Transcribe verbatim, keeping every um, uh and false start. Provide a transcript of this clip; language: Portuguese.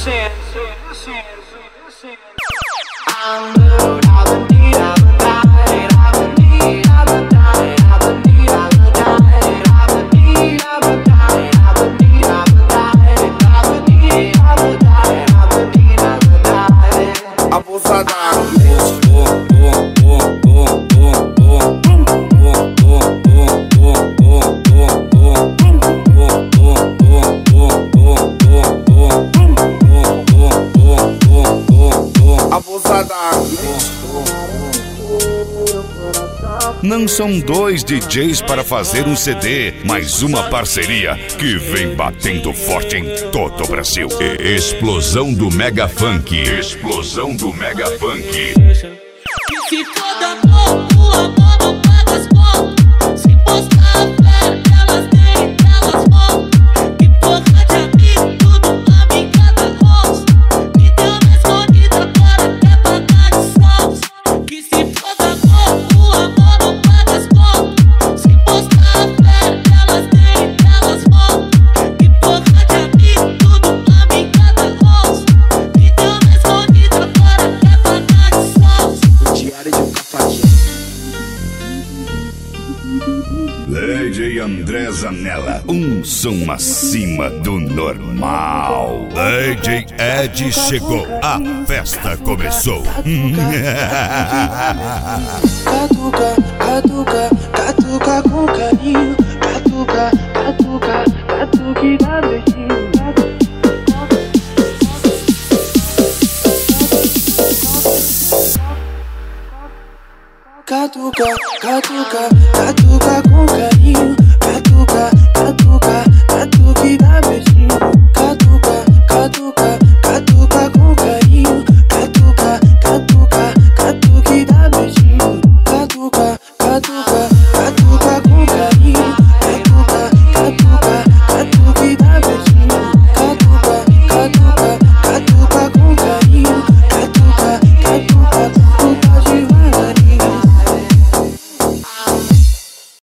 descendo, descendo, descendo. I'm good, I've been need, I've been died, I've been need, I've been died, I've been need, I've been died, I've been need, I've been died, I've been need, I've been died, I've been need, I've been died, I've been need, I've been died. Abusada. Não são dois D Js para fazer um C D, mas uma parceria que vem batendo forte em todo o Brasil. E- Explosão do Mega Funk. Explosão do Mega Funk. Se for da boa, tua mão não paga as contas. Se postar a fé, elas têm, elas vão. Que porra de amigo, tudo amigada rosto. Me deu na escondida, agora quer pagar de saltos. Que se for da boa, tua mão não paga as contas. Se postar a fé, elas têm, elas vão. Que porra de amigo, tudo amigada rosto. Me deu na escondida, agora quer pagar de saltos. Diário de um cafajeste. D J André Zanella, um som acima do normal. D J Ed chegou, a festa começou. Catuca, catuca, catuca com carinho. Catuca, catuca, catuque dá beijinho. Catuca, catuca, catuca com carinho. Catuca, catuca, catuque dá beijinho.